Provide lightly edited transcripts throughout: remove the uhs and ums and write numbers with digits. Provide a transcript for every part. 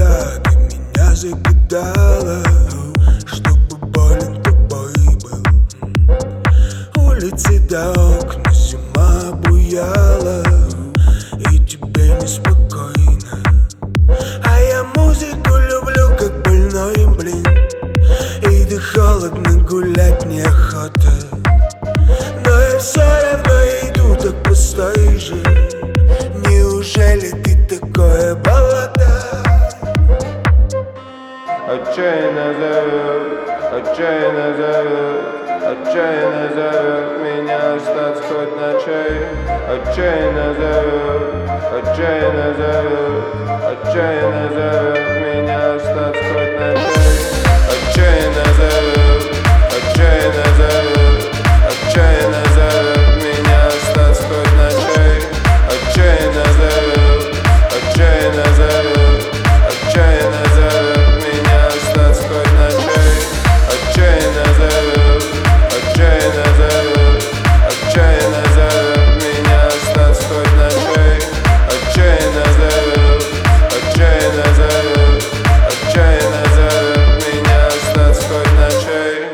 когда ты меня закидала, чтобы болен тобой был. Улицы до окна зима обуяла, и тебе неспокойно. А я музыку люблю, как больной, блин. И да холодно, гулять неохота, но я все равно иду, так постой же. Неужели ты такое болото? Отчаянно зовет, отчаянно зовет, отчаянно зовет меня остаться хоть на чай. Отчаянно зовет, отчаянно зовет, отчаянно зовет меня остаться хоть на чай. Отчаянно зовет, отчаянно зовет, отчаянно зовет меня остаться хоть на чай. Отчаянно зовет, отчаянно зовет, отчаянно зовет меня остаться хоть на чай. Отчаянно зовет, отчаянно зовет, отчаянно зовет меня остаться хоть на чай. Отчаянно зовет, отчаянно зовет, отчаянно зовет меня остаться хоть на чай.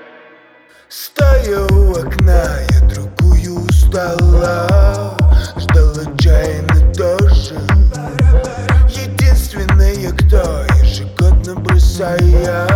Стоя у окна, я другую устала, ждал отчаянно тоже. Единственная, кто ежегодно бросая